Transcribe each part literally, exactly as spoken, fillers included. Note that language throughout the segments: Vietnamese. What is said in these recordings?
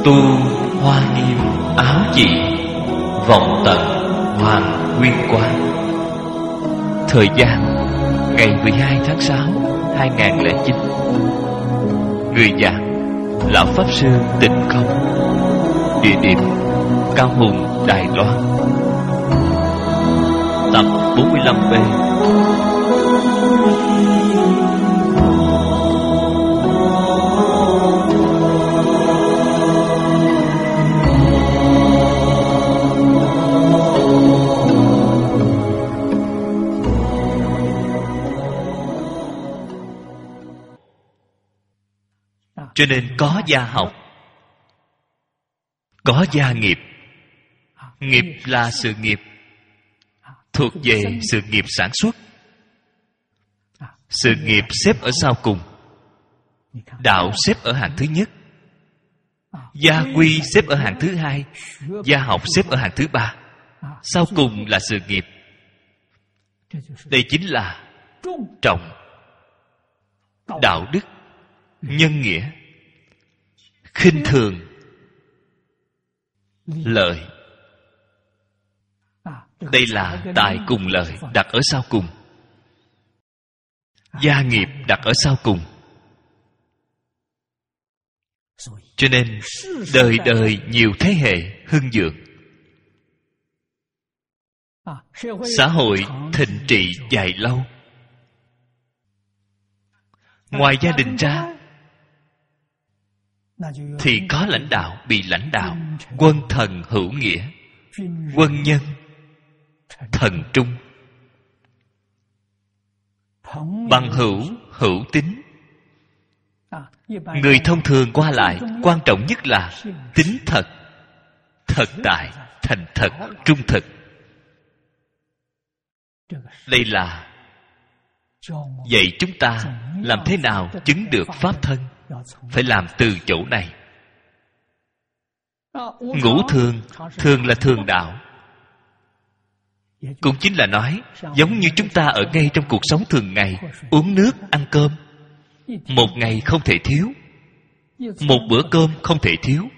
Tu hoa nghiêm áo chỉ, vọng tận hoàng nguyên quang. Thời gian ngày mười hai tháng sáu hai nghìn không trăm lẻ chín. Người giảng Lão Pháp Sư Tịnh Không. Địa điểm Cao Hùng, Đài Loan. Tập bốn mươi lăm B. Cho nên có gia học, có gia nghiệp. Nghiệp là sự nghiệp, thuộc về sự nghiệp sản xuất. Sự nghiệp xếp ở sau cùng, đạo xếp ở hàng thứ nhất, gia quy xếp ở hàng thứ hai, gia học xếp ở hàng thứ ba. Sau cùng là sự nghiệp. Đây chính là trọng, đạo đức, nhân nghĩa, khinh thường, lợi. Đây là tài cùng lợi đặt ở sau cùng, gia nghiệp đặt ở sau cùng. Cho nên đời đời nhiều thế hệ hưng vượng, xã hội thịnh trị dài lâu. Ngoài gia đình ra thì có lãnh đạo bị lãnh đạo, quân thần hữu nghĩa, quân nhân thần trung, bằng hữu hữu tín. Người thông thường qua lại, quan trọng nhất là tín thật, thật tại, thành thật, trung thực. Đây là dạy chúng ta làm thế nào chứng được pháp thân. Phải làm từ chỗ này. Ngũ thường, thường là thường đạo, cũng chính là nói giống như chúng ta ở ngay trong cuộc sống thường ngày, uống nước, ăn cơm, một ngày không thể thiếu, một bữa cơm không thể thiếu.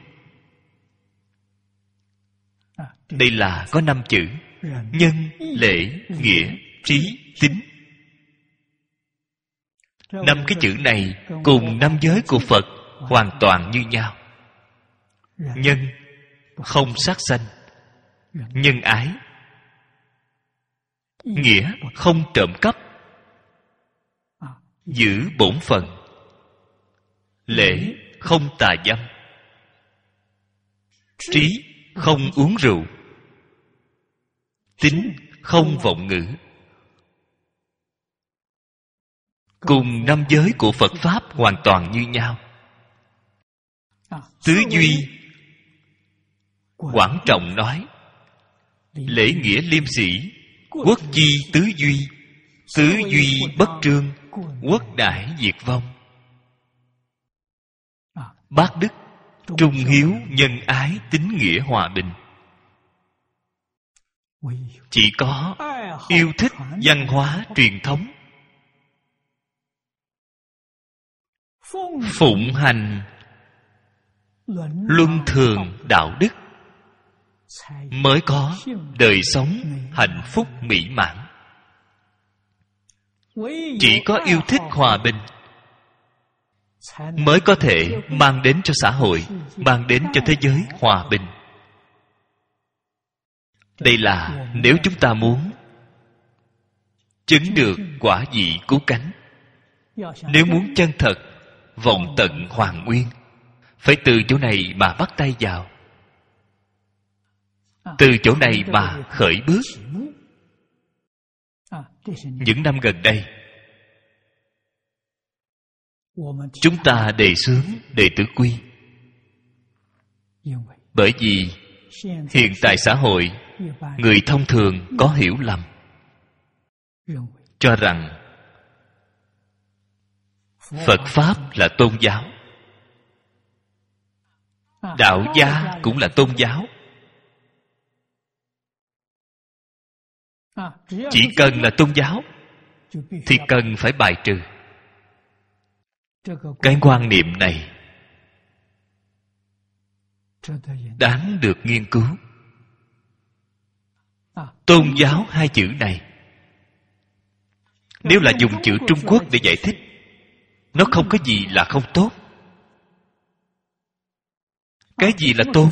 Đây là có năm chữ: nhân, lễ, nghĩa, trí, tín. Năm cái chữ này cùng năm giới của Phật hoàn toàn như nhau. Nhân, không sát sanh, nhân ái. Nghĩa, không trộm cắp, giữ bổn phận. Lễ, không tà dâm. Trí, không uống rượu. Tín, không vọng ngữ. Cùng năm giới của Phật Pháp hoàn toàn như nhau. Tứ duy, Quảng Trọng nói: lễ nghĩa liêm sĩ, quốc chi tứ duy. Tứ duy bất trương, quốc đại diệt vong. Bát đức, trung hiếu, nhân ái, tín nghĩa, hòa bình. Chỉ có yêu thích văn hóa truyền thống, phụng hành luân thường đạo đức, mới có đời sống hạnh phúc mỹ mãn. Chỉ có yêu thích hòa bình mới có thể mang đến cho xã hội, mang đến cho thế giới hòa bình. Đây là nếu chúng ta muốn chứng được quả vị cứu cánh. Nếu muốn chân thật vọng tận hoàn nguyên, phải từ chỗ này mà bắt tay vào, từ chỗ này mà khởi bước. Những năm gần đây, chúng ta đề xướng đệ tử quy. Bởi vì hiện tại xã hội, người thông thường có hiểu lầm, cho rằng Phật Pháp là tôn giáo, đạo gia cũng là tôn giáo. Chỉ cần là tôn giáo thì cần phải bài trừ. Cái quan niệm này đáng được nghiên cứu. Tôn giáo hai chữ này, nếu là dùng chữ Trung Quốc để giải thích, nó không có gì là không tốt. Cái gì là tôn?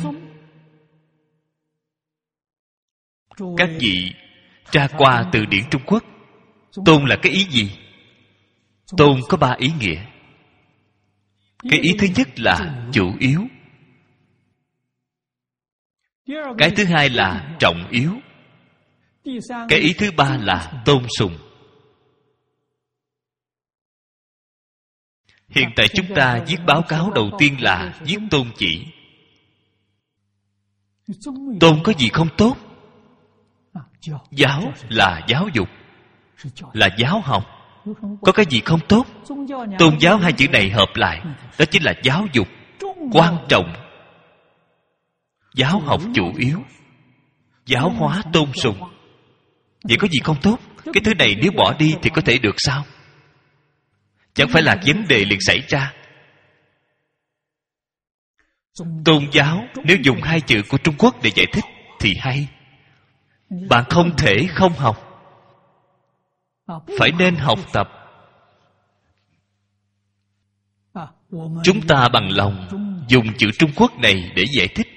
Các vị tra qua từ điển Trung Quốc, tôn là cái ý gì? Tôn có ba ý nghĩa. Cái ý thứ nhất là chủ yếu, cái thứ hai là trọng yếu, cái ý thứ ba là tôn sùng. Hiện tại chúng ta viết báo cáo đầu tiên là viết tôn chỉ. Tôn có gì không tốt? Giáo là giáo dục, là giáo học. Có cái gì không tốt? Tôn giáo hai chữ này hợp lại, đó chính là giáo dục quan trọng, giáo học chủ yếu, giáo hóa tôn sùng. Vậy có gì không tốt? Cái thứ này nếu bỏ đi thì có thể được sao? Chẳng phải là vấn đề liền xảy ra. Tôn giáo nếu dùng hai chữ của Trung Quốc để giải thích thì hay. Bạn không thể không học, phải nên học tập. Chúng ta bằng lòng dùng chữ Trung Quốc này để giải thích,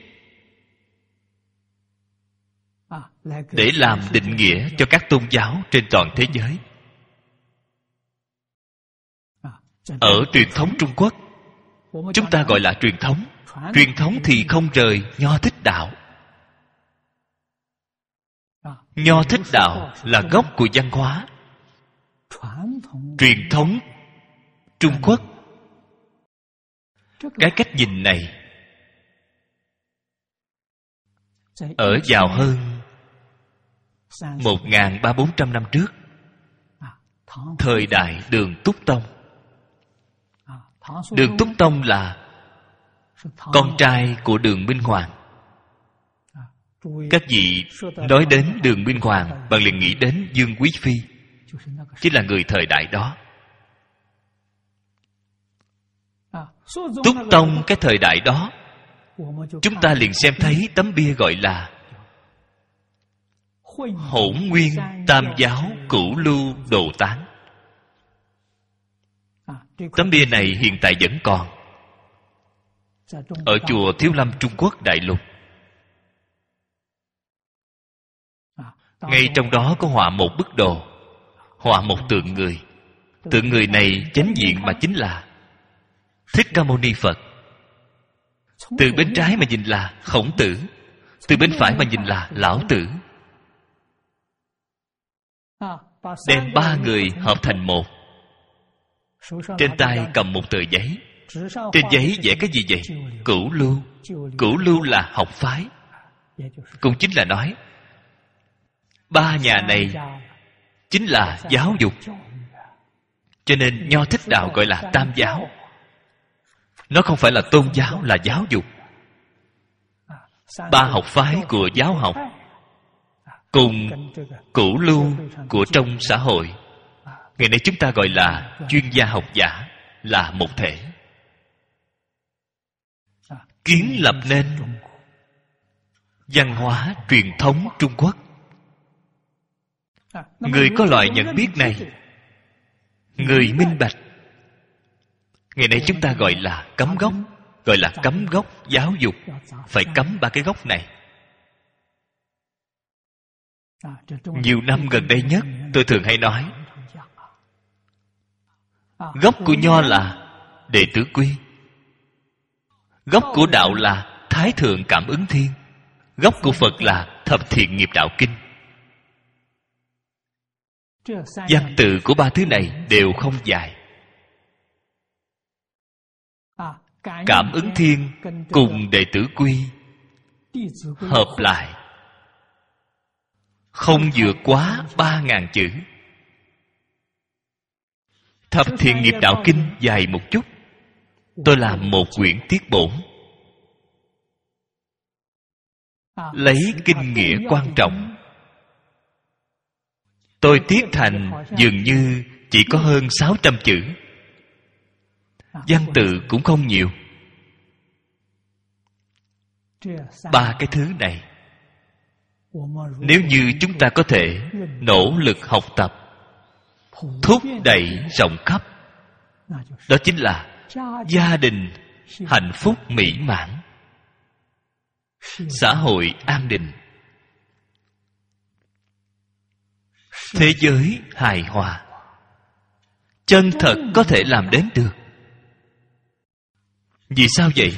để làm định nghĩa cho các tôn giáo trên toàn thế giới. Ở truyền thống Trung Quốc, chúng ta gọi là truyền thống. Truyền thống thì không rời Nho Thích Đạo. Nho Thích Đạo là gốc của văn hóa. Truyền thống Trung Quốc, cái cách nhìn này ở vào hơn một nghìn ba bốn trăm năm trước, thời đại Đường Túc Tông. Đường Túc Tông là con trai của Đường Minh Hoàng. Các vị nói đến Đường Minh Hoàng, bạn liền nghĩ đến Dương Quý Phi, chính là người thời đại đó. Túc Tông cái thời đại đó, chúng ta liền xem thấy tấm bia gọi là Hỗn Nguyên Tam Giáo Cửu Lưu Đồ Tán. Tấm bia này hiện tại vẫn còn ở chùa Thiếu Lâm, Trung Quốc đại lục. Ngay trong đó có họa một bức đồ, họa một tượng người. Tượng người này chánh diện mà chính là Thích Ca Mâu Ni Phật. Từ bên trái mà nhìn là Khổng Tử, từ bên phải mà nhìn là Lão Tử. Đem ba người hợp thành một. Trên tay cầm một tờ giấy, trên giấy vẽ cái gì vậy? Cửu lưu. Cửu lưu là học phái, cũng chính là nói ba nhà này chính là giáo dục. Cho nên Nho Thích Đạo gọi là Tam Giáo. Nó không phải là tôn giáo, là giáo dục. Ba học phái của giáo học cùng cửu lưu của trong xã hội, ngày nay chúng ta gọi là chuyên gia học giả, là một thể. Kiến lập nên văn hóa truyền thống Trung Quốc. Người có loại nhận biết này, người minh bạch, ngày nay chúng ta gọi là cấm gốc, gọi là cấm gốc giáo dục. Phải cấm ba cái gốc này. Nhiều năm gần đây nhất, tôi thường hay nói gốc của Nho là Đệ Tử Quy, gốc của Đạo là Thái Thượng Cảm Ứng Thiên, gốc của Phật là Thập Thiện Nghiệp Đạo Kinh. Văn tự của ba thứ này đều không dài. Cảm Ứng Thiên cùng Đệ Tử Quy hợp lại không vượt quá ba ngàn chữ. Thập Thiện Nghiệp Đạo Kinh dài một chút, tôi làm một quyển tiết bổn, lấy kinh nghĩa quan trọng. Tôi tiết thành dường như chỉ có hơn sáu trăm chữ. Văn tự cũng không nhiều. Ba cái thứ này, nếu như chúng ta có thể nỗ lực học tập, thúc đẩy rộng khắp, đó chính là gia đình hạnh phúc mỹ mãn, xã hội an định, thế giới hài hòa. Chân thật có thể làm đến được. Vì sao vậy?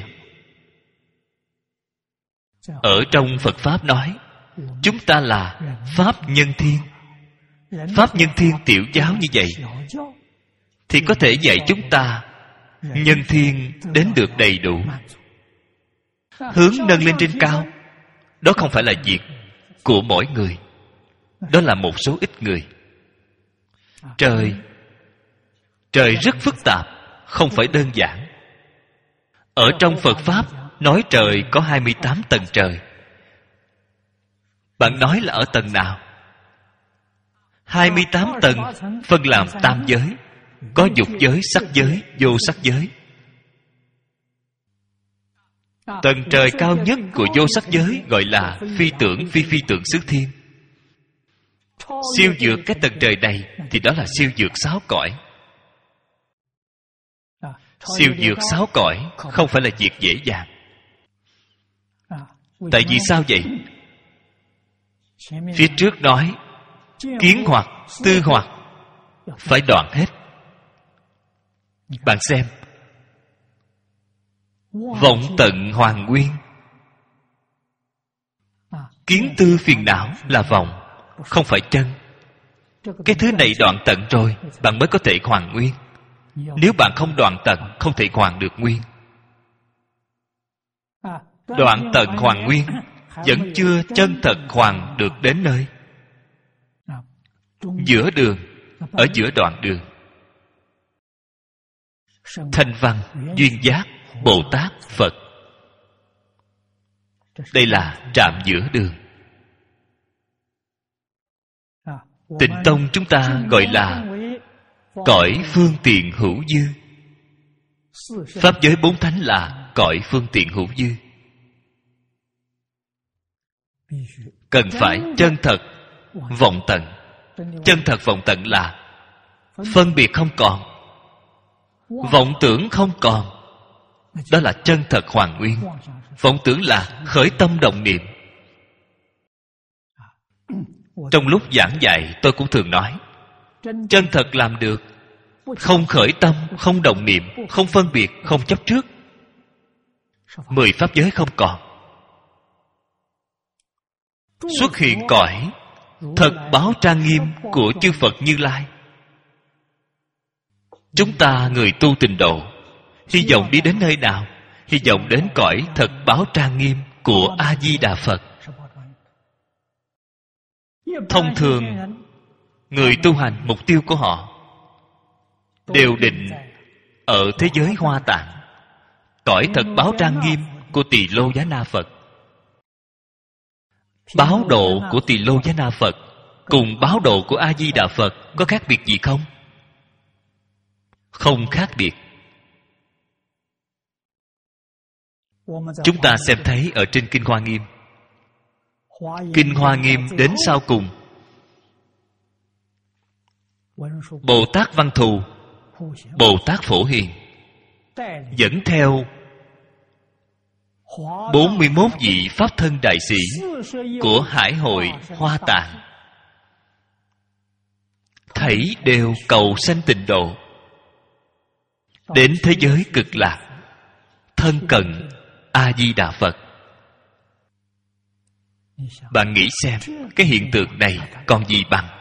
Ở trong Phật Pháp nói, chúng ta là Pháp Nhân Thiên. Pháp Nhân Thiên tiểu giáo như vậy thì có thể dạy chúng ta nhân thiên đến được đầy đủ. Hướng nâng lên trên cao, đó không phải là việc của mỗi người, đó là một số ít người. Trời Trời rất phức tạp, không phải đơn giản. Ở trong Phật Pháp nói trời có hai mươi tám tầng trời. Bạn nói là ở tầng nào? hai mươi tám tầng phân làm tam giới. Có dục giới, sắc giới, vô sắc giới. Tầng trời cao nhất của vô sắc giới gọi là phi tưởng phi phi tưởng xứ thiên. Siêu vượt cái tầng trời này thì đó là siêu vượt sáu cõi. Siêu vượt sáu cõi không phải là việc dễ dàng. Tại vì sao vậy? Phía trước nói kiến hoặc, tư hoặc phải đoạn hết. Bạn xem, vọng tận hoàn nguyên. Kiến tư phiền não là vọng, không phải chân. Cái thứ này đoạn tận rồi, bạn mới có thể hoàn nguyên. Nếu bạn không đoạn tận, không thể hoàn được nguyên. Đoạn tận hoàn nguyên vẫn chưa chân thật hoàn được đến nơi. Giữa đường, ở giữa đoạn đường, Thanh Văn, Duyên Giác, Bồ Tát, Phật, đây là trạm giữa đường. Tịnh tông chúng ta gọi là cõi phương tiện hữu dư. Pháp giới bốn thánh là cõi phương tiện hữu dư. Cần phải chân thật vọng tận. Chân thật vọng tận là phân biệt không còn, vọng tưởng không còn. Đó là chân thật hoàn nguyên. Vọng tưởng là khởi tâm động niệm. Trong lúc giảng dạy tôi cũng thường nói, chân thật làm được, không khởi tâm, không động niệm, không phân biệt, không chấp trước, mười pháp giới không còn. Xuất hiện cõi thật báo trang nghiêm của chư Phật Như Lai. Chúng ta người tu tịnh độ hy vọng đi đến nơi nào? Hy vọng đến cõi thật báo trang nghiêm của A Di Đà Phật. Thông thường người tu hành mục tiêu của họ đều định ở thế giới Hoa Tạng, cõi thật báo trang nghiêm của Tỳ Lô Giá Na Phật. Báo độ của Tỳ Lô Giá Na Phật cùng báo độ của A Di Đà Phật có khác biệt gì không? Không khác biệt. Chúng ta xem thấy ở trên Kinh Hoa Nghiêm. Kinh Hoa Nghiêm đến sau cùng, Bồ Tát Văn Thù, Bồ Tát Phổ Hiền dẫn theo bốn mươi mốt vị Pháp thân đại sĩ của Hải hội Hoa Tạng, thảy đều cầu sanh tịnh độ, đến thế giới cực lạc, thân cận A Di Đà Phật. Bạn nghĩ xem, cái hiện tượng này còn gì bằng?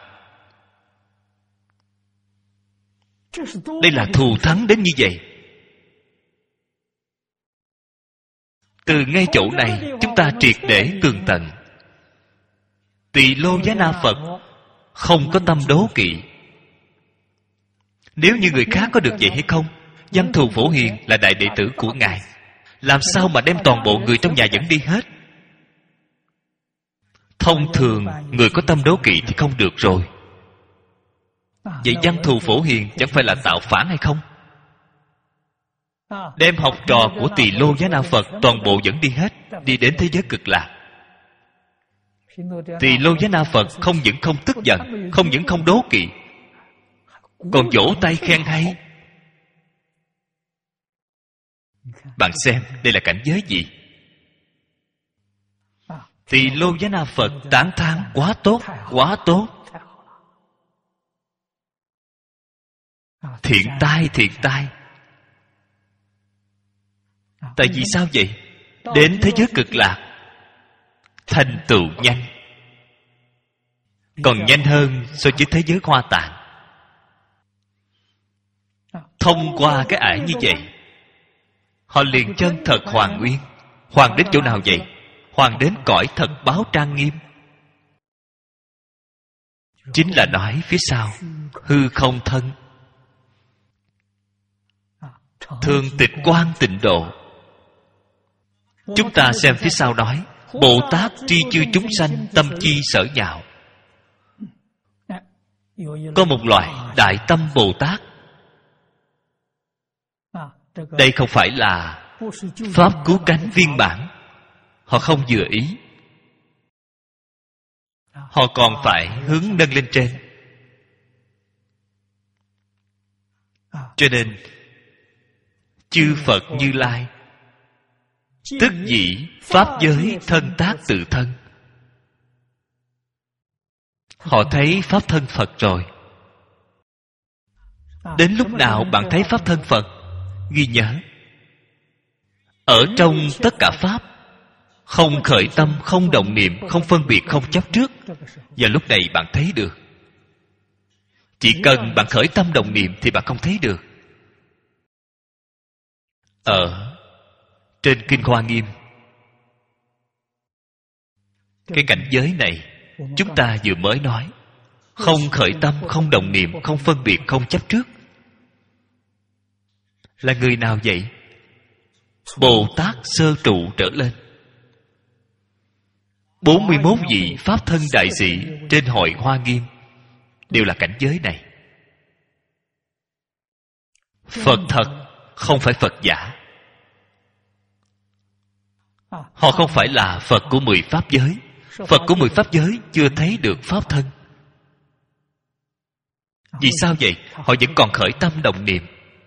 Đây là thù thắng đến như vậy. Từ ngay chỗ này chúng ta triệt để tường tận. Tỳ Lô Giá Na Phật không có tâm đố kỵ. Nếu như người khác có được vậy hay không? Văn Thù Phổ Hiền là đại đệ tử của Ngài, làm sao mà đem toàn bộ người trong nhà dẫn đi hết? Thông thường người có tâm đố kỵ thì không được rồi. Vậy Văn Thù Phổ Hiền chẳng phải là tạo phản hay không? đem học trò của Tỳ Lô Giá Na Phật toàn bộ dẫn đi hết, đi đến thế giới cực lạc. Tỳ Lô Giá Na Phật không những không tức giận, không những không đố kỵ, còn vỗ tay khen hay. Bạn xem đây là cảnh giới gì? Tỳ Lô Giá Na Phật tán thán quá tốt, quá tốt. Thiện tai, thiện tai. Tại vì sao vậy? Đến thế giới cực lạc thành tựu nhanh, còn nhanh hơn so với thế giới Hoa Tạng. Thông qua cái ải như vậy, họ liền chân thật hoàn nguyên. Hoàn đến chỗ nào vậy? Hoàn đến cõi thật báo trang nghiêm. Chính là nói phía sau hư không thân, thường tịch quan tịnh độ. Chúng ta xem phía sau nói Bồ Tát tri chư chúng sanh tâm chi sở nhạo. Có một loại đại tâm Bồ Tát. Đây không phải là pháp cứu cánh viên bản. Họ không vừa ý, họ còn phải hướng nâng lên trên. Cho nên chư Phật Như Lai tức dĩ pháp giới thân tác tự thân. Họ thấy pháp thân Phật rồi. Đến lúc nào bạn thấy pháp thân Phật, ghi nhớ ở trong tất cả pháp không khởi tâm, không động niệm, không phân biệt, không chấp trước. Và lúc này bạn thấy được. Chỉ cần bạn khởi tâm động niệm thì bạn không thấy được. Ở trên Kinh Hoa Nghiêm, cái cảnh giới này chúng ta vừa mới nói, không khởi tâm, không động niệm, không phân biệt, không chấp trước, là người nào vậy? Bồ Tát sơ trụ trở lên. Bốn mươi mốt vị Pháp thân đại sĩ trên hội Hoa Nghiêm đều là cảnh giới này. Phật thật, không phải Phật giả. Họ không phải là Phật của mười Pháp giới. Phật của mười Pháp giới chưa thấy được Pháp thân. Vì sao vậy? Họ vẫn còn khởi tâm động niệm.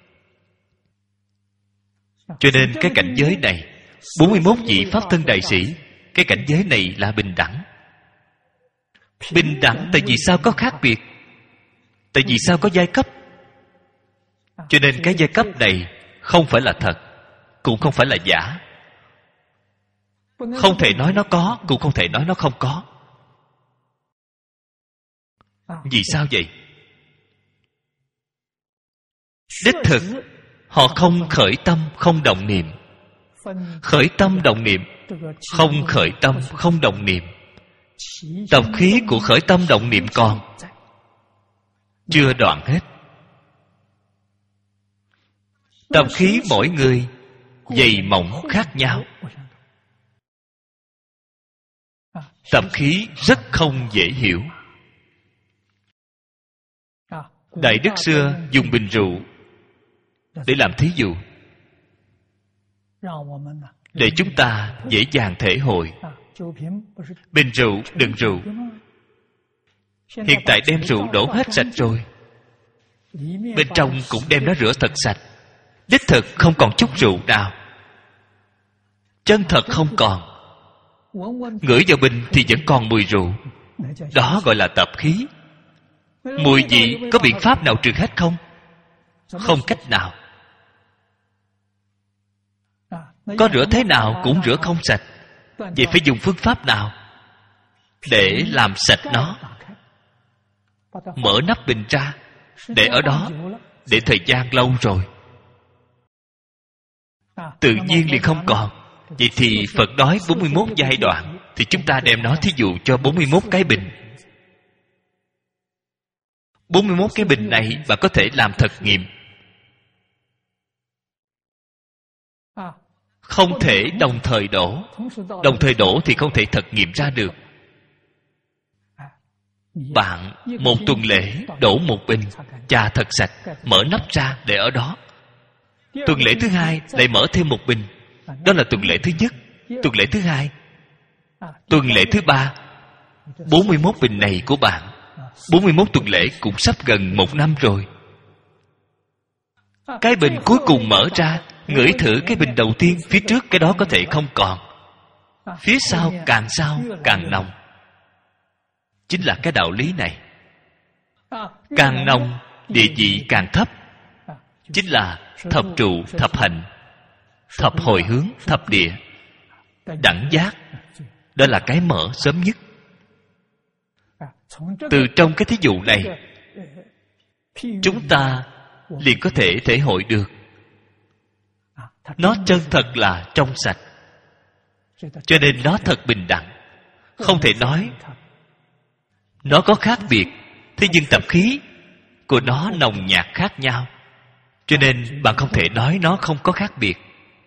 Cho nên cái cảnh giới này, bốn mươi mốt vị Pháp thân đại sĩ, cái cảnh giới này là bình đẳng. Bình đẳng tại vì sao có khác biệt? Tại vì sao có giai cấp? Cho nên cái giai cấp này không phải là thật, cũng không phải là giả. Không thể nói nó có, cũng không thể nói nó không có. Vì sao vậy? Đích thực họ không khởi tâm, không động niệm. Khởi tâm động niệm, không khởi tâm, không động niệm. Tập khí của khởi tâm động niệm còn chưa đoạn hết. Tập khí mỗi người dày mỏng khác nhau. Tập khí rất không dễ hiểu. Đại đức xưa dùng bình rượu để làm thí dụ, để chúng ta dễ dàng thể hội. Bình rượu, đựng rượu, hiện tại đem rượu đổ hết sạch rồi, bên trong cũng đem nó rửa thật sạch. Đích thực không còn chút rượu nào, chân thật không còn. Ngửi vào bình thì vẫn còn mùi rượu. Đó gọi là tập khí. Mùi vị có biện pháp nào trừ hết không? Không cách nào. Có rửa thế nào cũng rửa không sạch. Vậy phải dùng phương pháp nào để làm sạch nó? Mở nắp bình ra, để ở đó, để thời gian lâu rồi, tự nhiên liền không còn. Vậy thì Phật nói bốn mươi mốt giai đoạn, thì chúng ta đem nó thí dụ cho bốn mươi mốt cái bình. bốn mươi mốt cái bình này bạn có thể làm thật nghiệm. Không thể đồng thời đổ. Đồng thời đổ thì không thể thật nghiệm ra được. Bạn một tuần lễ đổ một bình, chà thật sạch, mở nắp ra để ở đó. Tuần lễ thứ hai lại mở thêm một bình. Đó là tuần lễ thứ nhất, tuần lễ thứ hai, tuần lễ thứ ba. Bốn mươi mốt bình này của bạn, bốn mươi mốt tuần lễ cũng sắp gần một năm rồi. Cái bình cuối cùng mở ra, ngửi thử cái bình đầu tiên, phía trước cái đó có thể không còn, phía sau càng sau càng nồng. Chính là cái đạo lý này. Càng nồng, địa vị càng thấp. Chính là thập trụ, thập hành, thập hồi hướng, thập địa, đẳng giác. Đó là cái mở sớm nhất. Từ trong cái thí dụ này, chúng ta liền có thể thể hội được nó chân thật là trong sạch. Cho nên nó thật bình đẳng. Không thể nói nó có khác biệt. Thế nhưng tập khí của nó nồng nhạt khác nhau, cho nên bạn không thể nói nó không có khác biệt.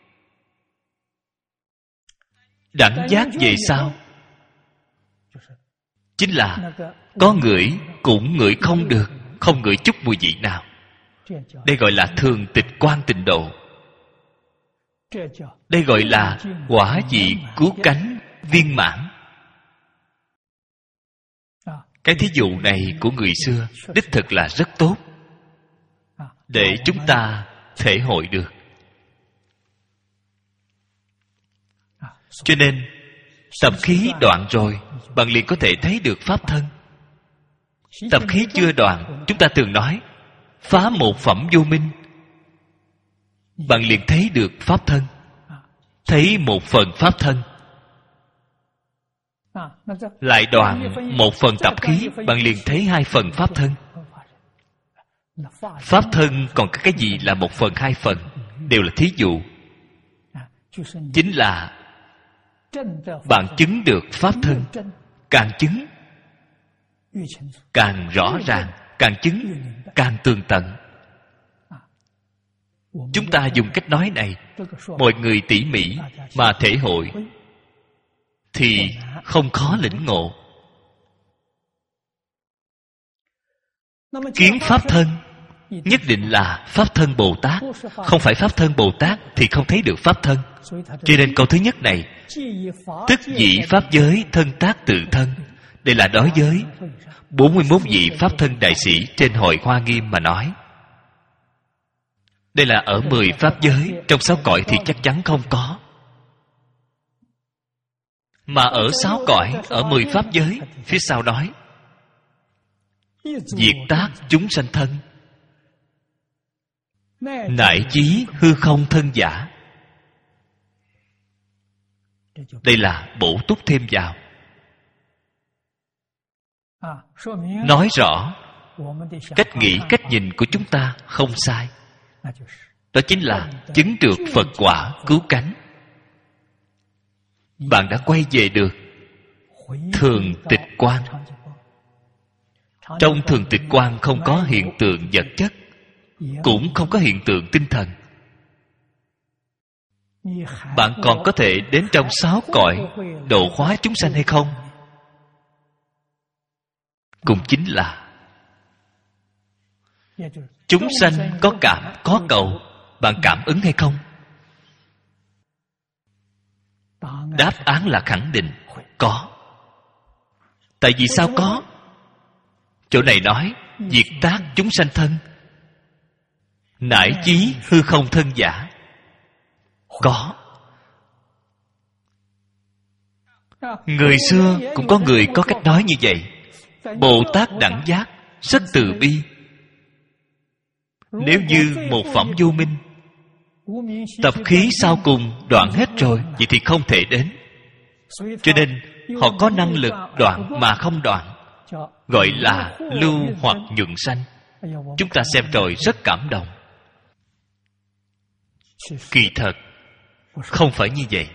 Đẳng giác về sau chính là có ngửi cũng ngửi không được, không ngửi chút mùi vị nào. Đây gọi là thường tịch quan tịnh độ. Đây gọi là quả vị cứu cánh viên mãn. Cái thí dụ này của người xưa đích thực là rất tốt, để chúng ta thể hội được. Cho nên tập khí đoạn rồi, bạn liền có thể thấy được pháp thân. Tập khí chưa đoạn, chúng ta thường nói phá một phẩm vô minh, bạn liền thấy được pháp thân. Thấy một phần pháp thân, lại đoạn một phần tập khí, bạn liền thấy hai phần pháp thân. Pháp thân còn có cái gì là một phần hai phần? Đều là thí dụ. Chính là bạn chứng được pháp thân. Càng chứng càng rõ ràng, càng chứng càng tường tận. Chúng ta dùng cách nói này, mọi người tỉ mỉ mà thể hội thì không khó lĩnh ngộ. Kiến pháp thân nhất định là pháp thân Bồ Tát. Không phải pháp thân Bồ Tát thì không thấy được pháp thân. Cho nên câu thứ nhất này, tức dị pháp giới thân tác tự thân, đây là đối với bốn mươi mốt vị pháp thân đại sĩ trên hội Hoa Nghiêm mà nói. Đây là ở mười pháp giới. Trong sáu cõi thì chắc chắn không có. Mà ở sáu cõi, ở mười pháp giới, phía sau nói diệt tác chúng sanh thân, nại chí hư không thân giả. Đây là bổ túc thêm vào, nói rõ cách nghĩ, cách nhìn của chúng ta không sai. Đó chính là chứng được Phật quả cứu cánh. Bạn đã quay về được thường tịch quan. Trong thường tịch quan không có hiện tượng vật chất, cũng không có hiện tượng tinh thần. Bạn còn có thể đến trong sáu cõi độ hóa chúng sanh hay không? Cũng chính là chúng sanh có cảm, có cầu, bạn cảm ứng hay không? Đáp án là khẳng định có. Tại vì sao có? Chỗ này nói diệt tác chúng sanh thân, nải chí hư không thân giả. Có. Người xưa cũng có người có cách nói như vậy. Bồ Tát đẳng giác rất từ bi. Nếu như một phẩm vô minh, tập khí sau cùng đoạn hết rồi, vậy thì không thể đến. Cho nên họ có năng lực đoạn mà không đoạn, gọi là lưu hoặc nhuận sanh. Chúng ta xem rồi rất cảm động. Kỳ thật không phải như vậy.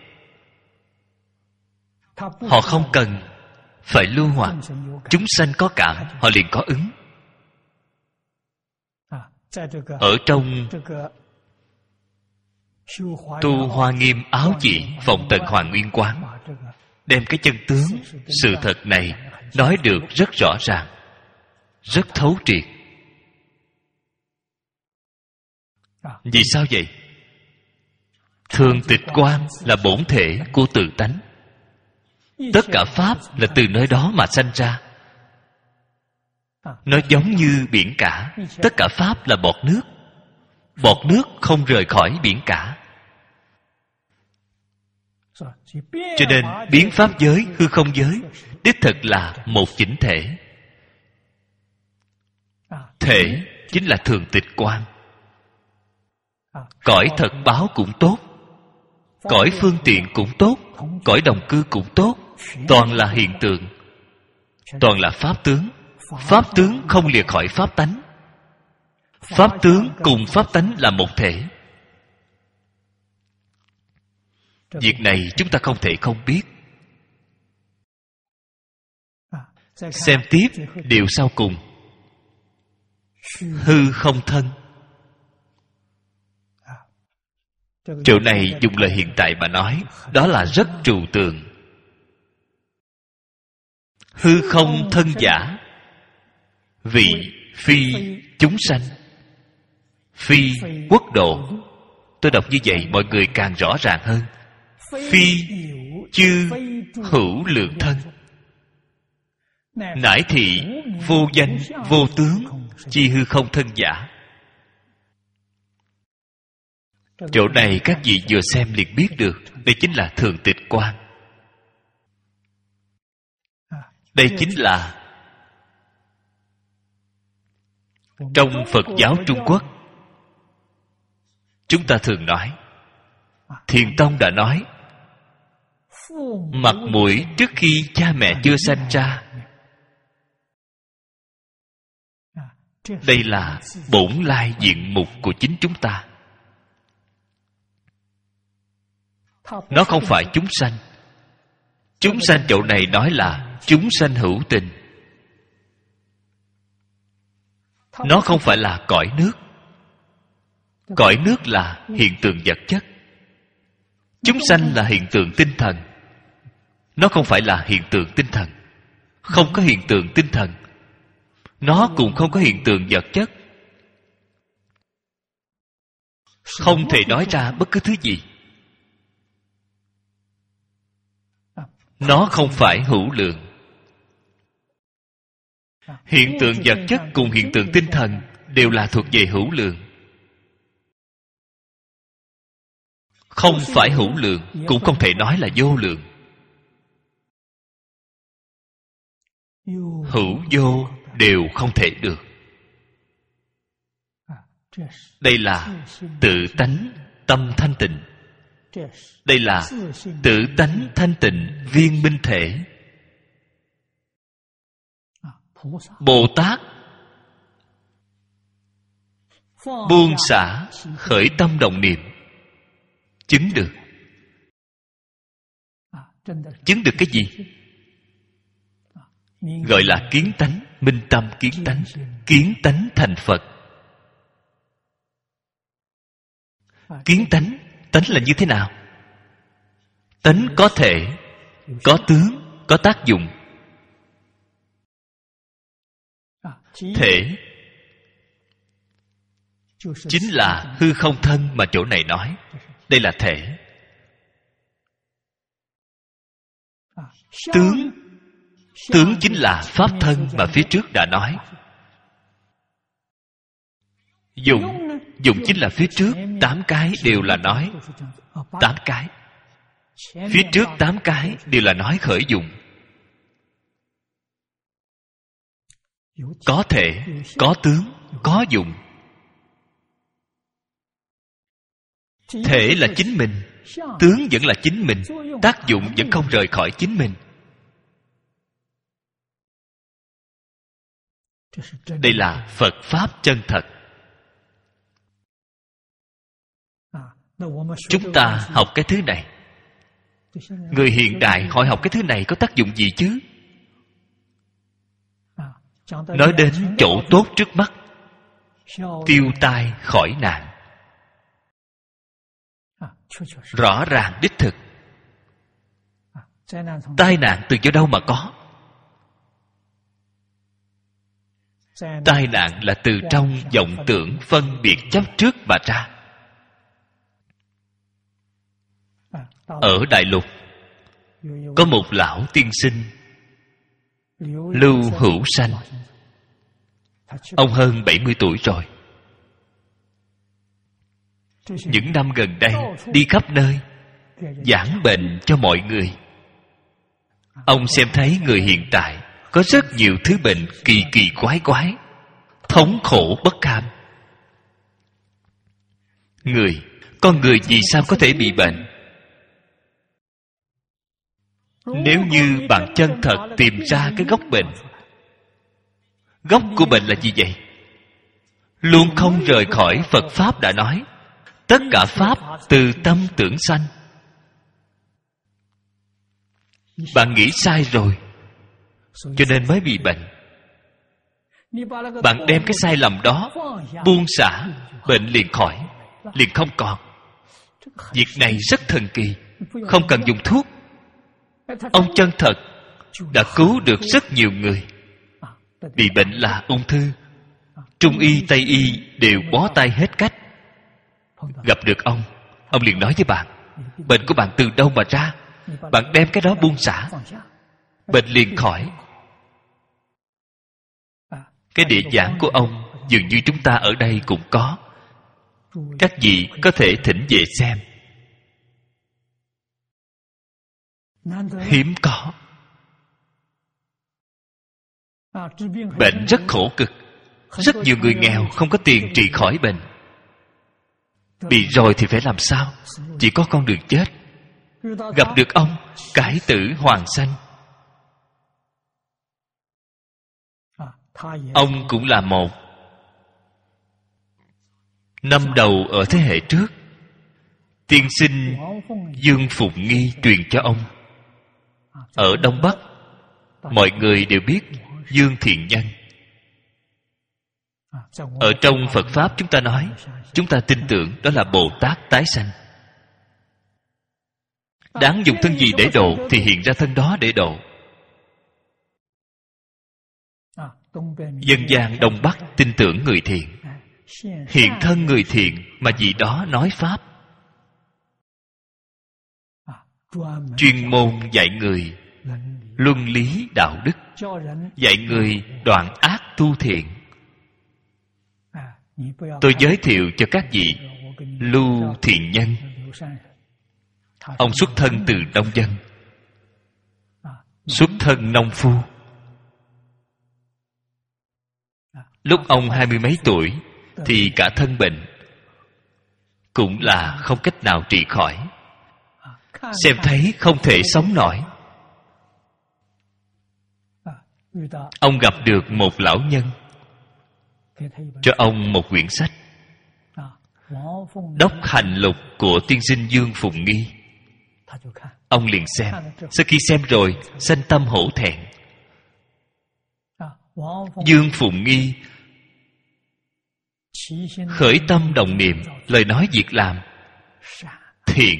Họ không cần phải lưu hoặc. Chúng sanh có cảm, họ liền có ứng. Ở trong Tu Hoa Nghiêm Áo Chỉ Phòng Tần Hoàng Nguyên Quán, đem cái chân tướng sự thật này nói được rất rõ ràng, rất thấu triệt. Vì sao vậy? Thường tịch quan là bổn thể của tự tánh. Tất cả pháp là từ nơi đó mà sanh ra. Nó giống như biển cả. Tất cả pháp là bọt nước. Bọt nước không rời khỏi biển cả. Cho nên biến pháp giới, hư không giới đích thực là một chỉnh thể. Thể chính là thường tịch quan. Cõi thật báo cũng tốt, cõi phương tiện cũng tốt, cõi đồng cư cũng tốt. Toàn là hiện tượng, toàn là pháp tướng. Pháp tướng không lìa khỏi pháp tánh. Pháp tướng cùng pháp tánh là một thể. Việc này chúng ta không thể không biết. Xem tiếp điều sau cùng. Hư không thân. Chỗ này dùng lời hiện tại mà nói, đó là rất trừu tượng. Hư không thân giả, vị phi chúng sanh, phi quốc độ. Tôi đọc như vậy mọi người càng rõ ràng hơn. Phi chư hữu lượng thân, nải thị vô danh vô tướng, chi hư không thân giả. Chỗ này các vị vừa xem liền biết được, đây chính là thường tịch quan. Đây chính là trong Phật giáo Trung Quốc chúng ta thường nói, Thiền Tông đã nói, mặt mũi trước khi cha mẹ chưa sanh ra. Đây là bổn lai diện mục của chính chúng ta. Nó không phải chúng sanh. Chúng sanh chỗ này nói là chúng sanh hữu tình. Nó không phải là cõi nước. Cõi nước là hiện tượng vật chất. Chúng sanh là hiện tượng tinh thần. Nó không phải là hiện tượng tinh thần. Không có hiện tượng tinh thần. Nó cũng không có hiện tượng vật chất. Không thể nói ra bất cứ thứ gì. Nó không phải hữu lượng. Hiện tượng vật chất cùng hiện tượng tinh thần đều là thuộc về hữu lượng. Không phải hữu lượng, cũng không thể nói là vô lượng. Hữu vô đều không thể được. Đây là tự tánh tâm thanh tịnh. Đây là tự tánh thanh tịnh viên minh thể. Bồ Tát buông xả khởi tâm động niệm, chứng được. Chứng được cái gì? Gọi là kiến tánh, minh tâm kiến tánh. Kiến tánh thành Phật. Kiến tánh, tánh là như thế nào? Tánh có thể, có tướng, có tác dụng. Thể chính là hư không thân mà chỗ này nói. Đây là thể. Tướng, tướng chính là pháp thân mà phía trước đã nói. Dụng, dụng chính là phía trước tám cái đều là nói. Tám cái. Phía trước tám cái đều là nói khởi dụng. Có thể, có tướng, có dụng. Thể là chính mình, tướng vẫn là chính mình, tác dụng vẫn không rời khỏi chính mình. Đây là Phật Pháp chân thật. Chúng ta học cái thứ này. Người hiện đại hỏi học cái thứ này có tác dụng gì chứ? Nói đến chỗ tốt trước mắt, tiêu tai khỏi nạn. Rõ ràng đích thực. Tai nạn từ chỗ đâu mà có? Tai nạn là từ trong vọng tưởng phân biệt chấp trước mà ra. Ở Đại Lục có một lão tiên sinh Lưu Hữu Sanh. Ông hơn bảy mươi tuổi rồi. Những năm gần đây đi khắp nơi giảng bệnh cho mọi người. Ông xem thấy người hiện tại có rất nhiều thứ bệnh kỳ kỳ quái quái, thống khổ bất kham. Người, con người vì sao có thể bị bệnh? Nếu như bạn chân thật tìm ra cái gốc bệnh. Gốc của bệnh là gì vậy? Luôn không rời khỏi Phật Pháp đã nói, tất cả Pháp từ tâm tưởng sanh. Bạn nghĩ sai rồi, cho nên mới bị bệnh. Bạn đem cái sai lầm đó buông xả, bệnh liền khỏi, liền không còn. Việc này rất thần kỳ, không cần dùng thuốc. Ông chân thật đã cứu được rất nhiều người. Bị bệnh là ung thư, Trung y, Tây y đều bó tay hết cách. Gặp được ông, ông liền nói với bạn, bệnh của bạn từ đâu mà ra? Bạn đem cái đó buông xả, bệnh liền khỏi. Cái địa giảng của ông dường như chúng ta ở đây cũng có. Các vị có thể thỉnh về xem. Hiếm có. Bệnh rất khổ cực. Rất nhiều người nghèo không có tiền trị khỏi bệnh. Bị rồi thì phải làm sao? Chỉ có con đường chết. Gặp được ông, cải tử hoàn sanh. Ông cũng là một. Năm đầu ở thế hệ trước, tiên sinh Dương Phụng Nghi truyền cho ông. Ở Đông Bắc, mọi người đều biết Dương Thiện Nhân. Ở trong Phật Pháp chúng ta nói, chúng ta tin tưởng đó là Bồ Tát tái sanh. Đáng dùng thân gì để độ thì hiện ra thân đó để độ. Dân gian Đông Bắc tin tưởng người thiện, hiện thân người thiện mà vì đó nói Pháp. Chuyên môn dạy người luân lý đạo đức, dạy người đoạn ác tu thiện. Tôi giới thiệu cho các vị Lưu Thiện Nhân. Ông xuất thân từ nông dân, xuất thân nông phu. Lúc ông hai mươi mấy tuổi thì cả thân bệnh, cũng là không cách nào trị khỏi. Xem thấy không thể sống nổi. Ông gặp được một lão nhân, cho ông một quyển sách Đốc Hành Lục của tiên sinh Dương Phụng Nghi. Ông liền xem. Sau khi xem rồi, sanh tâm hổ thẹn. Dương Phụng Nghi khởi tâm đồng niệm, lời nói việc làm thiện.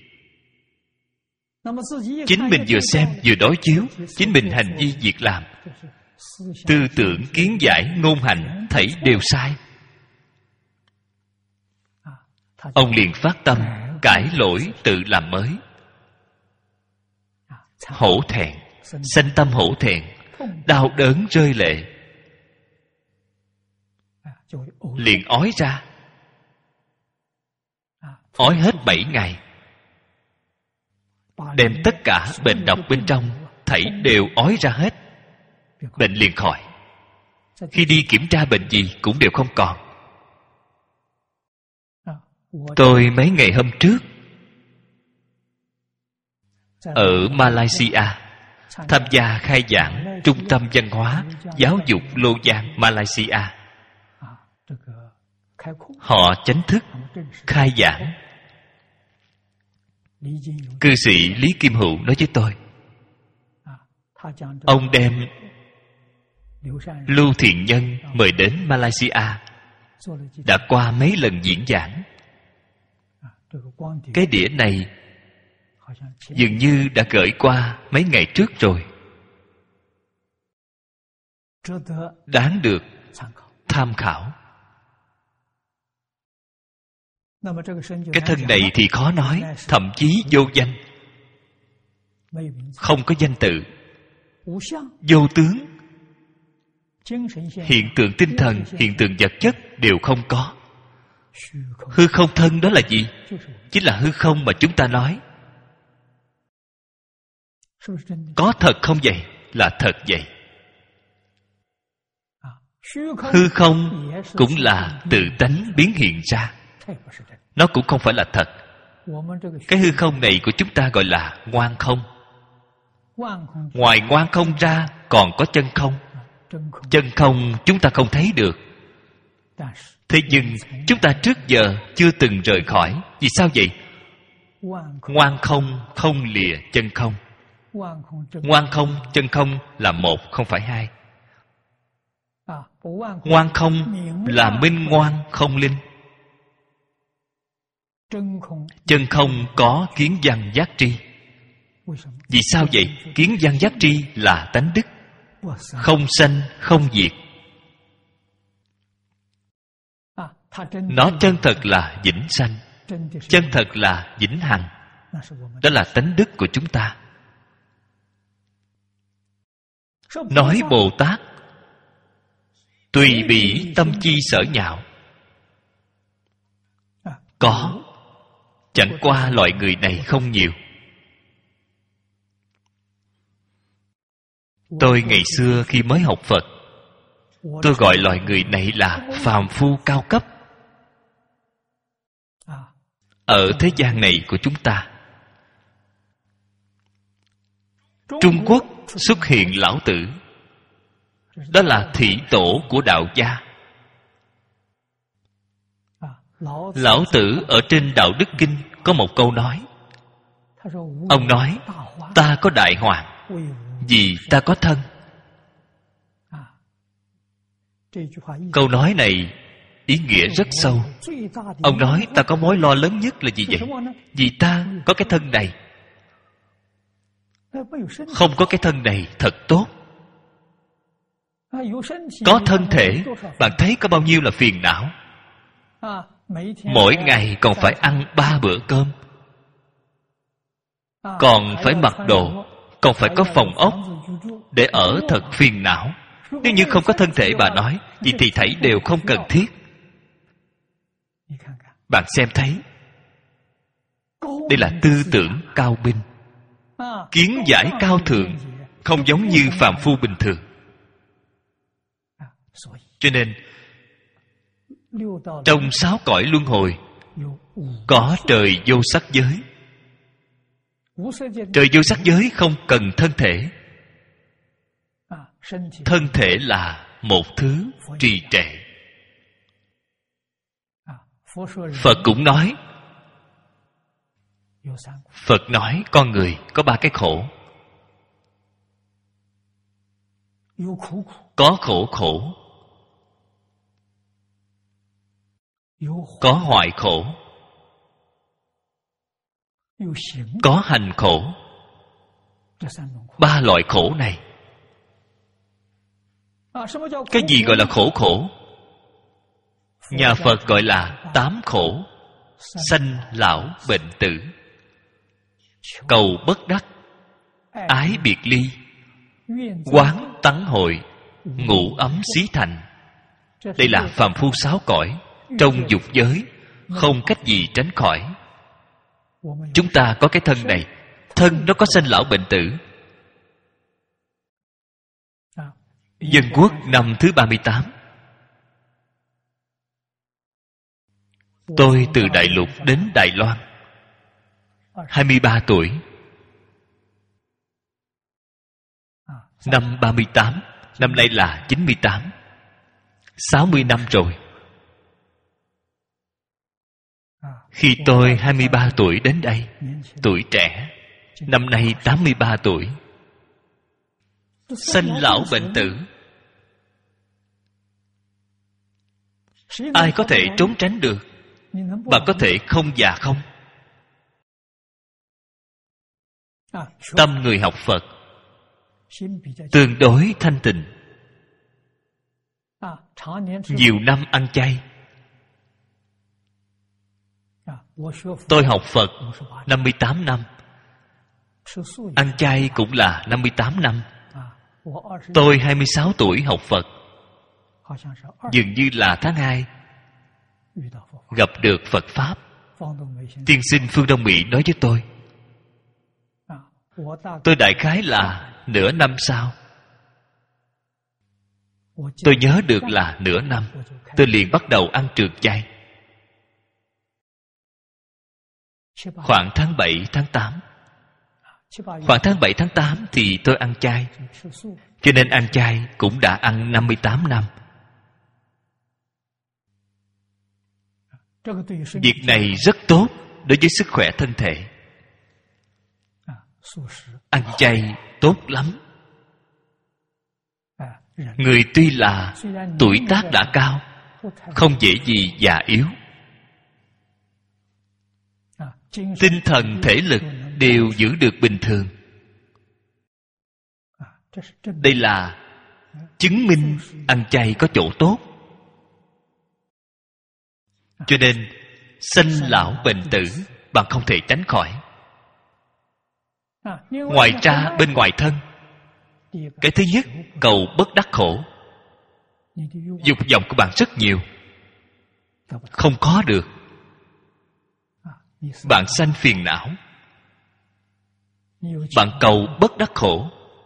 Chính mình vừa xem vừa đối chiếu, chính mình hành vi việc làm, tư tưởng kiến giải ngôn hành thảy đều sai. Ông liền phát tâm cải lỗi tự làm mới. Hổ thẹn, sanh tâm hổ thẹn, đau đớn rơi lệ, liền ói ra. Ói hết bảy ngày, đem tất cả bệnh độc bên trong thảy đều ói ra hết. Bệnh liền khỏi. Khi đi kiểm tra bệnh gì cũng đều không còn. Tôi mấy ngày hôm trước ở Malaysia tham gia khai giảng Trung tâm Văn hóa Giáo dục Lô Giang Malaysia. Họ chính thức khai giảng. Cư sĩ Lý Kim Hữu nói với tôi, ông đem Lưu Thiện Nhân mời đến Malaysia, đã qua mấy lần diễn giảng. Cái đĩa này dường như đã gửi qua mấy ngày trước rồi. Đáng được tham khảo. Cái thân này thì khó nói, thậm chí vô danh, không có danh tự, vô tướng. Hiện tượng tinh thần, hiện tượng vật chất đều không có. Hư không thân đó là gì? Chính là hư không mà chúng ta nói. Có thật không vậy? Là thật vậy. Hư không cũng là tự tánh biến hiện ra, nó cũng không phải là thật. Cái hư không này của chúng ta gọi là ngoan không. Ngoài ngoan không ra còn có chân không. Chân không chúng ta không thấy được. Thế nhưng chúng ta trước giờ chưa từng rời khỏi. Vì sao vậy? Ngoan không không lìa chân không. Ngoan không chân không là một, không phải hai. Ngoan không là minh ngoan không linh. Chân không có kiến văn giác tri. Vì sao vậy? Kiến văn giác tri là tánh đức, không sanh không diệt. Nó chân thật là vĩnh sanh, chân thật là vĩnh hằng. Đó là tánh đức của chúng ta. Nói Bồ Tát tùy bỉ tâm chi sở nhạo, có, chẳng qua loại người này không nhiều. Tôi ngày xưa khi mới học Phật, tôi gọi loại người này là phàm phu cao cấp. Ở thế gian này của chúng ta, Trung Quốc xuất hiện Lão Tử. Đó là thị tổ của đạo gia. Lão Tử ở trên Đạo Đức Kinh có một câu nói. Ông nói, ta có đại hoàng vì ta có thân. Câu nói này ý nghĩa rất sâu. Ông nói ta có mối lo lớn nhất là gì vậy? Vì ta có cái thân này. Không có cái thân này thật tốt. Có thân thể, bạn thấy có bao nhiêu là phiền não. Mỗi ngày còn phải ăn ba bữa cơm, còn phải mặc đồ, còn phải có phòng ốc để ở, thật phiền não. Nếu như không có thân thể, bà nói vì thì thảy đều không cần thiết. Bạn xem thấy, đây là tư tưởng cao minh, kiến giải cao thượng, không giống như phàm phu bình thường. Cho nên trong sáu cõi luân hồi có trời vô sắc giới. Trời vô sắc giới không cần thân thể. Thân thể là một thứ trì trệ. Phật cũng nói, Phật nói con người có ba cái khổ. Có khổ khổ, có hoại khổ, có hành khổ. Ba loại khổ này. Cái gì gọi là khổ khổ? Nhà Phật gọi là tám khổ: sanh lão bệnh tử, cầu bất đắc, ái biệt ly, quán tắng hội, ngủ ấm xí thành. Đây là phàm phu sáu cõi. Trong dục giới không cách gì tránh khỏi. Chúng ta có cái thân này. Thân nó có sanh lão bệnh tử. Dân quốc năm thứ ba mươi tám, tôi từ Đại Lục đến Đài Loan, hai mươi ba tuổi. Năm ba mươi tám, năm nay là chín mươi tám, sáu mươi năm rồi. Khi tôi hai mươi ba tuổi đến đây, tuổi trẻ, năm nay tám mươi ba tuổi. Sanh lão bệnh tử, ai có thể trốn tránh được? Bạn có thể không già không? Tâm người học Phật tương đối thanh tịnh, nhiều năm ăn chay, Tôi học Phật năm mươi tám năm, ăn chay cũng là năm mươi tám năm. Tôi hai mươi sáu tuổi học Phật, dường như là tháng hai gặp được Phật Pháp. Tiên sinh Phương Đông Mỹ nói với tôi, tôi đại khái là nửa năm sau. Tôi nhớ được là nửa năm, tôi liền bắt đầu ăn trường chay. Khoảng tháng bảy, tháng tám, khoảng tháng bảy, tháng tám thì tôi ăn chay. Cho nên ăn chay cũng đã ăn năm mươi tám năm. Việc này rất tốt đối với sức khỏe thân thể. Ăn chay tốt lắm. Người tuy là tuổi tác đã cao, không dễ gì già yếu. Tinh thần thể lực đều giữ được bình thường. Đây là chứng minh ăn chay có chỗ tốt. Cho nên sanh lão bệnh tử bạn không thể tránh khỏi. Ngoài ra bên ngoài thân, cái thứ nhất cầu bất đắc khổ. Dục vọng của bạn rất nhiều, không có được, bạn sanh phiền não. Bạn cầu bất đắc khổ.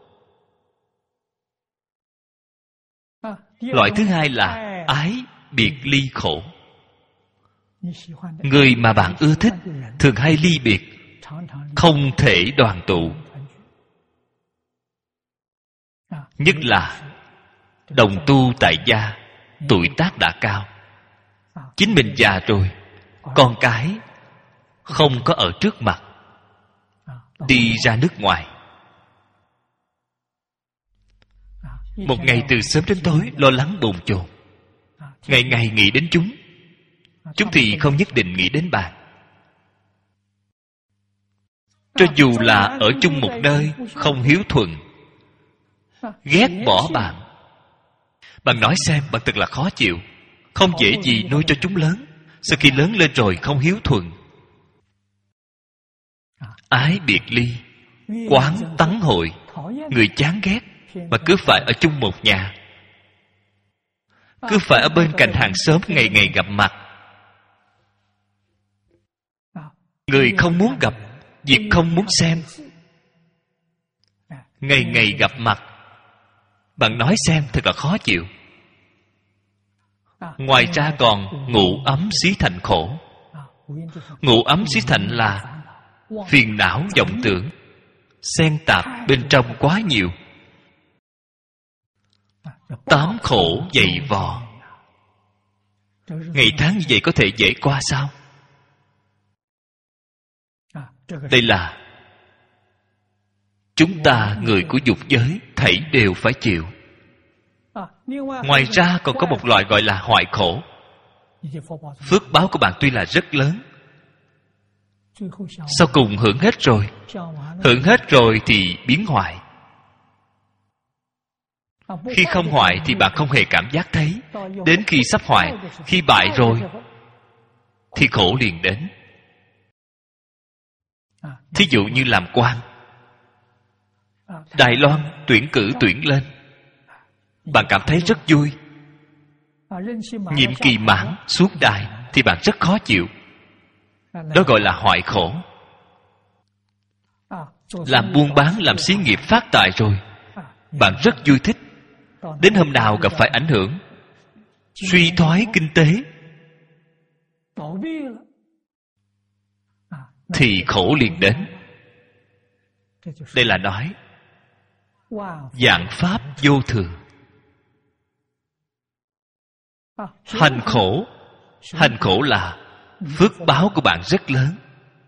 Loại thứ hai là ái biệt ly khổ. Người mà bạn ưa thích thường hay ly biệt, không thể đoàn tụ. Nhất là đồng tu tại gia, tuổi tác đã cao, chính mình già rồi, con cái không có ở trước mặt, đi ra nước ngoài. Một ngày từ sớm đến tối lo lắng bồn chồn, ngày ngày nghĩ đến chúng. Chúng thì không nhất định nghĩ đến bạn. Cho dù là ở chung một nơi, không hiếu thuận, ghét bỏ bạn, bạn nói xem, bạn thật là khó chịu. Không dễ gì nuôi cho chúng lớn. Sau khi lớn lên rồi không hiếu thuận. Ái biệt ly, quán tắng hội, người chán ghét mà cứ phải ở chung một nhà, cứ phải ở bên cạnh hàng xóm, ngày ngày gặp mặt. Người không muốn gặp, việc không muốn xem, ngày ngày gặp mặt. Bạn nói xem, thật là khó chịu. Ngoài ra còn ngủ ấm xí thành khổ. Ngủ ấm xí thành là phiền não vọng tưởng, xen tạp bên trong quá nhiều. Tám khổ dày vò. Ngày tháng như vậy có thể dễ qua sao? Đây là chúng ta người của dục giới thảy đều phải chịu. Ngoài ra còn có một loại gọi là hoại khổ. Phước báo của bạn tuy là rất lớn, sau cùng hưởng hết rồi. Hưởng hết rồi thì biến hoại. Khi không hoại thì bạn không hề cảm giác thấy. Đến khi sắp hoại, khi bại rồi thì khổ liền đến. Thí dụ như làm quan, Đài Loan tuyển cử tuyển lên, bạn cảm thấy rất vui. Nhiệm kỳ mãn xuống đài thì bạn rất khó chịu. Đó gọi là hoại khổ. Làm buôn bán, làm xí nghiệp phát tài rồi, bạn rất vui thích. Đến hôm nào gặp phải ảnh hưởng, suy thoái kinh tế, thì khổ liền đến. Đây là nói vạn pháp vô thường. Hành khổ, hành khổ là phước báo của bạn rất lớn.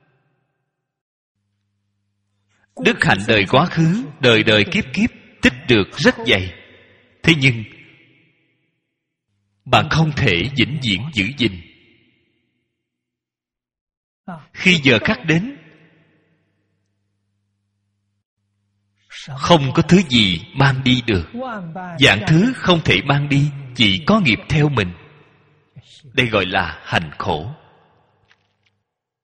Đức hạnh đời quá khứ, đời đời kiếp kiếp tích được rất dày. Thế nhưng bạn không thể vĩnh viễn giữ gìn. Khi giờ khắc đến, không có thứ gì mang đi được. Vạn thứ không thể mang đi, chỉ có nghiệp theo mình. Đây gọi là hành khổ.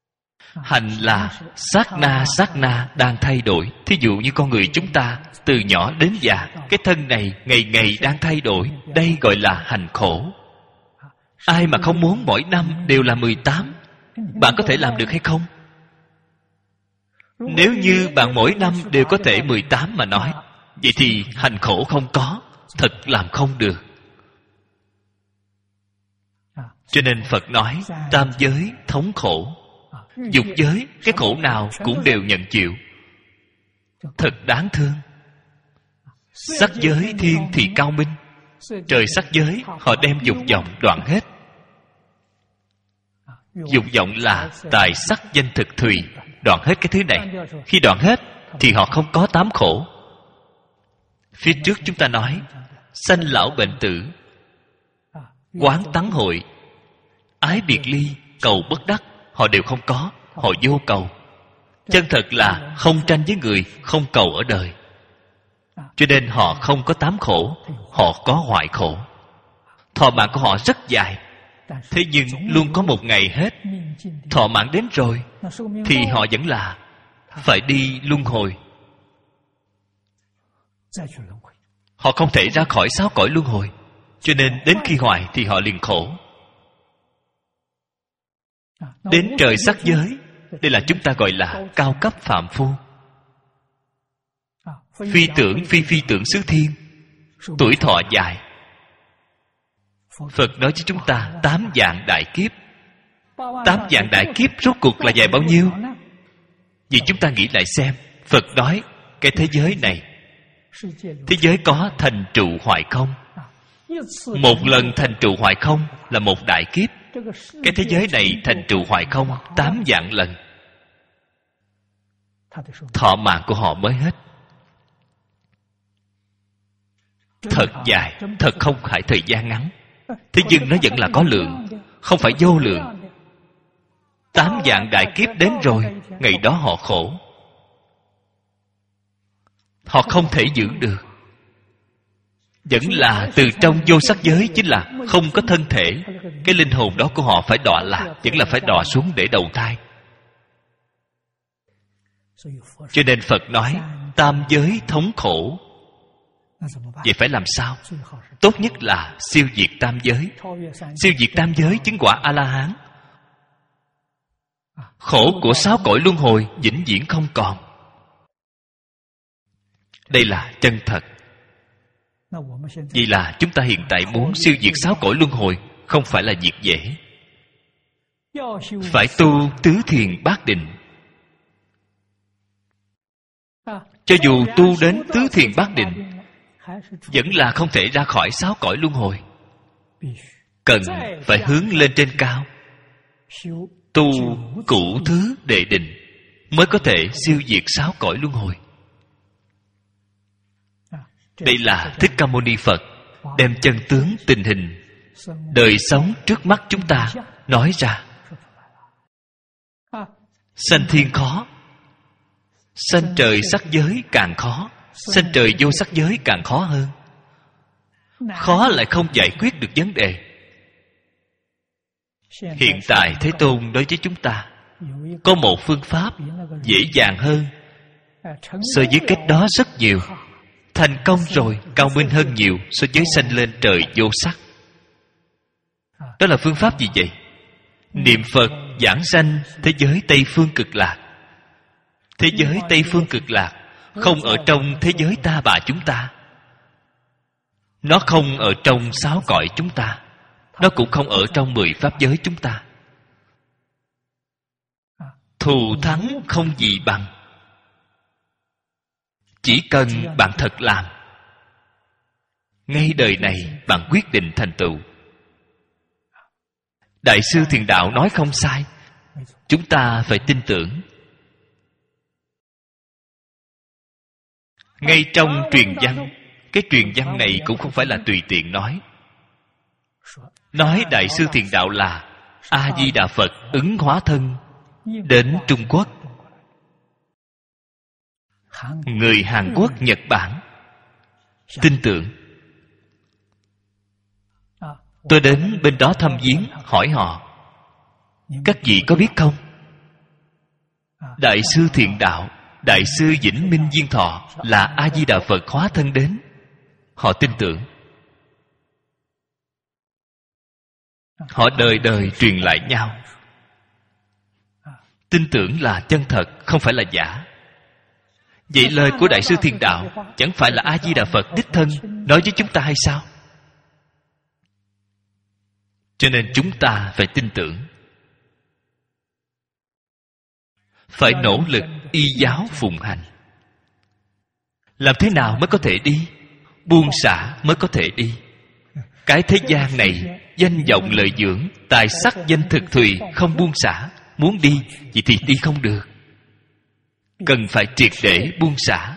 Hành là sát na sát na đang thay đổi. Thí dụ như con người chúng ta từ nhỏ đến già, cái thân này ngày ngày đang thay đổi. Đây gọi là hành khổ. Ai mà không muốn mỗi năm đều là mười tám? Bạn có thể làm được hay không? Nếu như bạn mỗi năm đều có thể mười tám mà nói, vậy thì hành khổ không có, thật làm không được. Cho nên Phật nói tam giới thống khổ. Dục giới, cái khổ nào cũng đều nhận chịu. Thật đáng thương. Sắc giới thiên thì cao minh. Trời sắc giới họ đem dục vọng đoạn hết. Dục vọng là tài sắc danh thực thùy. Đoạn hết cái thứ này. Khi đoạn hết thì họ không có tám khổ. Phía trước chúng ta nói sanh lão bệnh tử, quán tắng hội, ái biệt ly, cầu bất đắc, họ đều không có. Họ vô cầu. Chân thật là không tranh với người, không cầu ở đời. Cho nên họ không có tám khổ, họ có hoại khổ. Thọ mạng của họ rất dài, thế nhưng luôn có một ngày hết. Thọ mạng đến rồi thì họ vẫn là phải đi luân hồi. Họ không thể ra khỏi sáu cõi luân hồi. Cho nên đến khi hoại thì họ liền khổ. Đến trời sắc giới, đây là chúng ta gọi là cao cấp phàm phu. Phi tưởng phi phi tưởng xứ thiên, tuổi thọ dài. Phật nói cho chúng ta tám vạn đại kiếp. Tám vạn đại kiếp rốt cuộc là dài bao nhiêu? Vì chúng ta nghĩ lại xem, Phật nói cái thế giới này, thế giới có thành trụ hoại không. Một lần thành trụ hoại không là một đại kiếp. Cái thế giới này thành trụ hoại không tám vạn lần. Thọ mạng của họ mới hết. Thật dài, thật không phải thời gian ngắn. Thế nhưng nó vẫn là có lượng, không phải vô lượng. Tám vạn đại kiếp đến rồi, ngày đó họ khổ. Họ không thể giữ được. Vẫn là từ trong vô sắc giới, chính là không có thân thể. Cái linh hồn đó của họ phải đọa lạc, vẫn là phải đọa xuống để đầu thai. Cho nên Phật nói tam giới thống khổ. Vậy phải làm sao? Tốt nhất là siêu diệt tam giới. Siêu diệt tam giới chứng quả A-la-hán. Khổ của sáu cõi luân hồi vĩnh viễn không còn. Đây là chân thật. Vì là chúng ta hiện tại muốn siêu diệt sáu cõi luân hồi, không phải là việc dễ. Phải tu tứ thiền bát định. Cho dù tu đến tứ thiền bát định, vẫn là không thể ra khỏi sáu cõi luân hồi. Cần phải hướng lên trên cao, tu cửu thứ đệ định, mới có thể siêu diệt sáu cõi luân hồi. Đây là Thích Ca Mâu Ni Phật đem chân tướng tình hình đời sống trước mắt chúng ta nói ra. Sanh thiên khó, sanh trời sắc giới càng khó, sanh trời vô sắc giới càng khó hơn. Khó lại không giải quyết được vấn đề. Hiện tại Thế Tôn đối với chúng ta có một phương pháp dễ dàng hơn so với cách đó rất nhiều. Thành công rồi, cao minh hơn nhiều so với sanh lên trời vô sắc. Đó là phương pháp gì vậy? Niệm Phật giảng sanh thế giới Tây Phương Cực Lạc. Thế giới Tây Phương Cực Lạc không ở trong thế giới ta bà chúng ta. Nó không ở trong sáu cõi chúng ta. Nó cũng không ở trong mười pháp giới chúng ta. Thù thắng không gì bằng. Chỉ cần bạn thật làm, ngay đời này bạn quyết định thành tựu. Đại sư Thiền Đạo nói không sai. Chúng ta phải tin tưởng. Ngay trong truyền văn, cái truyền văn này cũng không phải là tùy tiện nói. Nói Đại sư Thiền Đạo là A-di-đà Phật ứng hóa thân đến Trung Quốc. Người Hàn Quốc, Nhật Bản tin tưởng. Tôi đến bên đó thăm viếng, hỏi họ: các vị có biết không, Đại sư Thiện Đạo, Đại sư Vĩnh Minh Viên Thọ là A-di-đà Phật hóa thân đến. Họ tin tưởng. Họ đời đời truyền lại nhau. Tin tưởng là chân thật, không phải là giả. Vậy lời của Đại sư Thiện Đạo chẳng phải là A-di-đà Phật đích thân nói với chúng ta hay sao? Cho nên chúng ta phải tin tưởng, phải nỗ lực y giáo phụng hành. Làm thế nào mới có thể đi? Buông xả mới có thể đi. Cái thế gian này, danh vọng lợi dưỡng, tài sắc danh thực thùy, không buông xả, muốn đi vậy thì đi không được. Cần phải triệt để buông xả.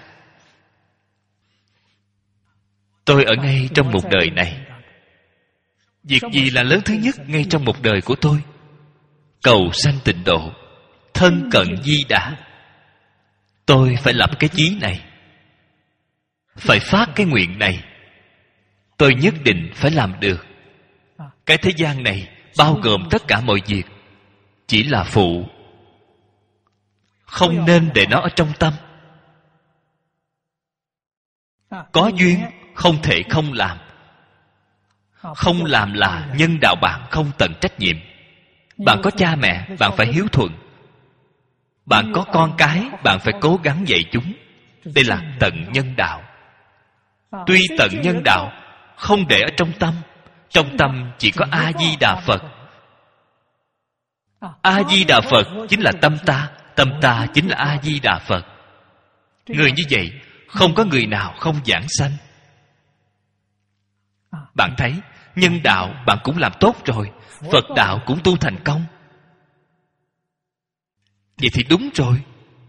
Tôi ở ngay trong một đời này, việc gì là lớn thứ nhất ngay trong một đời của tôi? Cầu sanh tịnh độ, thân cận Di Đà. Tôi phải lập cái chí này, phải phát cái nguyện này. Tôi nhất định phải làm được. Cái thế gian này bao gồm tất cả mọi việc, chỉ là phụ, không nên để nó ở trong tâm. Có duyên không thể không làm. Không làm là nhân đạo bạn không tận trách nhiệm. Bạn có cha mẹ, bạn phải hiếu thuận. Bạn có con cái, bạn phải cố gắng dạy chúng. Đây là tận nhân đạo. Tuy tận nhân đạo, không để ở trong tâm. Trong tâm chỉ có A-di-đà Phật. A-di-đà Phật chính là tâm ta, tâm ta chính là A-di-đà Phật. Người như vậy, không có người nào không giảng sanh. Bạn thấy, nhân đạo bạn cũng làm tốt rồi, Phật đạo cũng tu thành công. Vậy thì đúng rồi.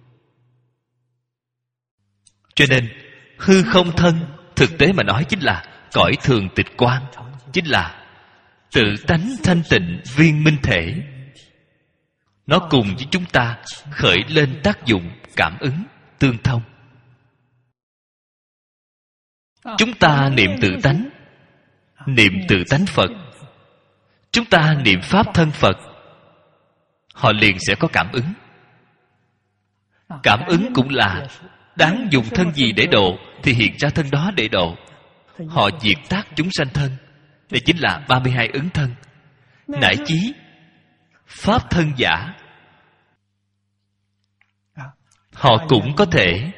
Cho nên, hư không thân, thực tế mà nói chính là cõi thường tịch quan, chính là tự tánh thanh tịnh viên minh thể. Nó cùng với chúng ta khởi lên tác dụng cảm ứng, tương thông. Chúng ta niệm tự tánh, niệm tự tánh Phật. Chúng ta niệm Pháp thân Phật, họ liền sẽ có cảm ứng. Cảm ứng cũng là đáng dùng thân gì để độ thì hiện ra thân đó để độ. Họ diệt tác chúng sanh thân. Đây chính là ba mươi hai ứng thân. Nại chí Pháp thân giả, họ cũng có thể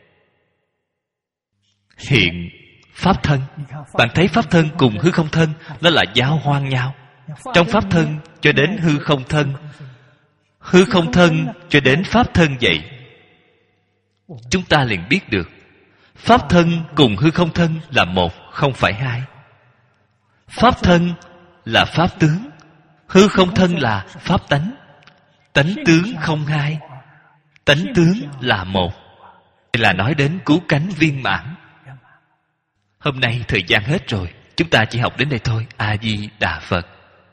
hiện Pháp thân. Bạn thấy Pháp thân cùng hư không thân, nó là giao hoan nhau. Trong Pháp thân cho đến hư không thân, hư không thân cho đến Pháp thân vậy. Chúng ta liền biết được Pháp thân cùng hư không thân là một, không phải hai. Pháp thân là Pháp tướng, hư không thân là Pháp tánh. Tánh tướng không hai, tánh tướng là một. Đây là nói đến cứu cánh viên mãn. Hôm nay thời gian hết rồi, chúng ta chỉ học đến đây thôi. A-di-đà Phật.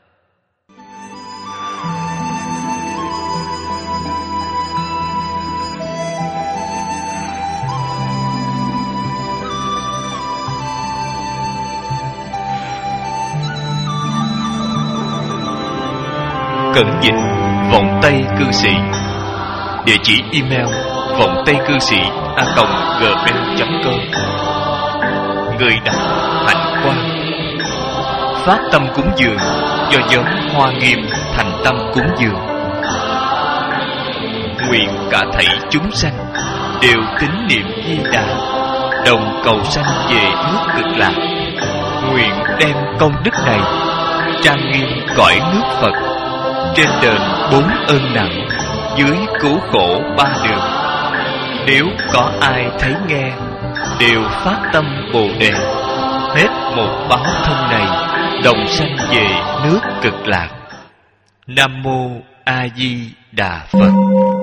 Cẩn dịch Vọng Tây Cư Sĩ. Địa chỉ email vọng tây cư sĩ a còng gmail chấm com. Người đọc Hạnh Quang. Phát tâm cúng dường do nhóm Hoa Nghiêm thành tâm cúng dường. Nguyện cả thảy chúng sanh đều tín niệm Di Đà, đồng cầu sanh về nước Cực Lạc. Nguyện đem công đức này trang nghiêm cõi nước Phật, trên đền bốn ơn nặng, dưới cứu khổ ba đường. Nếu có ai thấy nghe, đều phát tâm Bồ Đề, hết một báo thân này, đồng sanh về nước Cực Lạc. Nam mô A Di Đà Phật.